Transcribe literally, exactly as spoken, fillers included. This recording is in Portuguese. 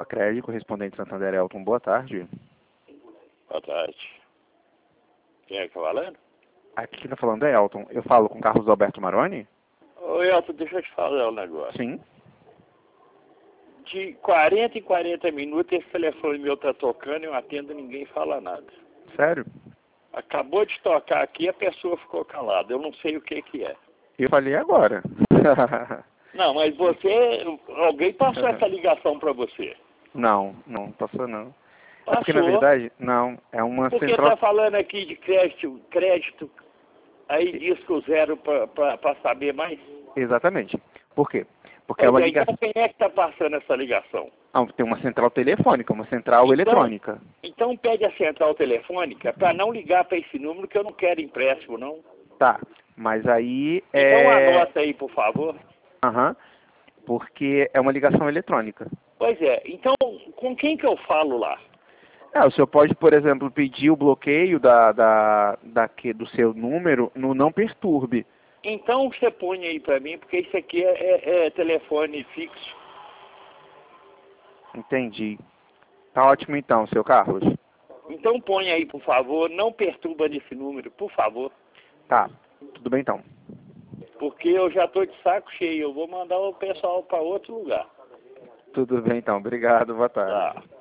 Sicredi, correspondente Santander Elton, boa tarde. Boa tarde. Quem é que tá falando? Aqui quem está falando é Elton. Eu falo com Carlos Alberto Maroni? Ô Elton, deixa eu te falar um negócio. Sim. De quarenta em quarenta minutos esse telefone meu tá tocando, eu atendo e ninguém fala nada. Sério? Acabou de tocar aqui e a pessoa ficou calada. Eu não sei o que que é. Eu falei agora. Não, mas você... Alguém passou essa ligação pra você? Não, não passou não. É porque na Passou. verdade, não, é uma Porque central... tá falando aqui de crédito, crédito, aí diz que o zero pra, pra, pra saber mais. Exatamente. Por quê? Porque é Pois uma é, ligação... então quem é que tá passando essa ligação? Ah, tem uma central telefônica, uma central Então- eletrônica. Então pede a central telefônica para não ligar para esse número que eu não quero empréstimo, não. Tá, mas aí Então é... anota aí, por favor. Aham, porque é uma ligação eletrônica. Pois é, então com quem que eu falo lá? É, o senhor pode, por exemplo, pedir o bloqueio da, da, da, que, do seu número no não perturbe. Então você põe aí para mim, porque isso aqui é, é- é telefone fixo. Entendi. Tá ótimo então, seu Carlos. Então põe aí, por favor, não perturba nesse número, por favor. Tá, tudo bem então. Porque eu já estou de saco cheio, eu vou mandar o pessoal para outro lugar. Tudo bem então, obrigado, boa tarde. Tá.